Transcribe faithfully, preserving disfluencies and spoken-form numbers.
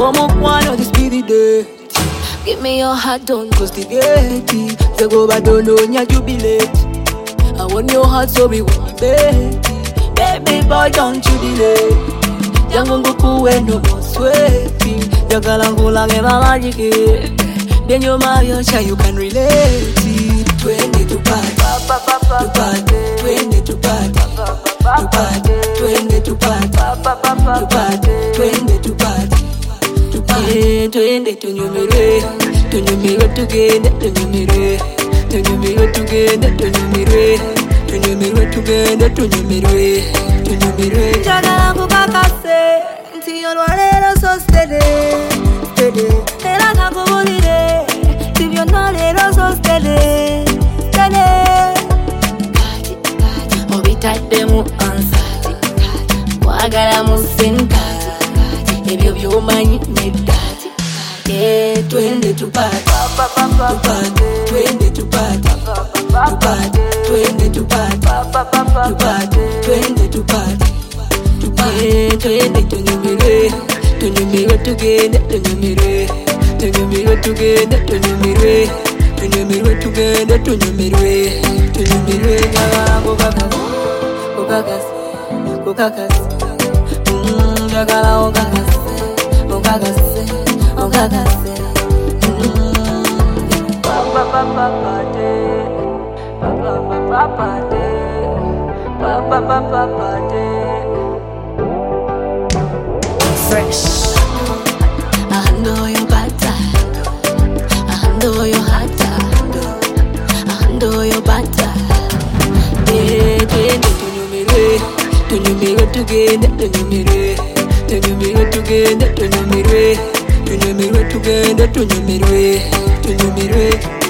Omukwano this be the day. Give me your heart, don't Cause the gate, they go by don't know nya jubilate. I want your heart so we want you baby. Baby boy don't you delay. Yangu ngukuwe no more sweating. Jagalangu lange mamajiki. Then you marry your child you can relate. Twende to party, to party, twende to party, to party, twende to party, to party, twende to party. Twende tunyumire, tunyumire tugende, tunyumire, tunyumire tugende, tunyumire, tunyumire tugende, tunyumire, tunyumire. Njagala nkukakase nti olwaleero so steady, steady. Era nkakubulire nti byonna leero so steady, steady. Obitaddemu ansati, kwagala mu sentati, ebyo by'omanyi nedda. Yeah, twende to party, to party, twende to party, to party, twende to party, to party, twende to party, to party, twende tunyumire, tunyumire tugende, tunyumire, tunyumire tugende, tunyumire, tunyumire tugende, tunyumire, tunyumire. Jagala kukakasi, kukakasi, kukakasi, mm, jagala kukakasi, kukakasi. Oh, Gaga say, Papa, Papa, Papa, Papa, Papa, Papa, Papa, Papa, Fresh. I handle your butter, I handle your heart, I handle your butter. Yeah, twende tunyumire, tunyumire tugende, tunyumire, tunyumire tugende, tunyumire. Tunyumire tugende, tunyumire, tunyumire.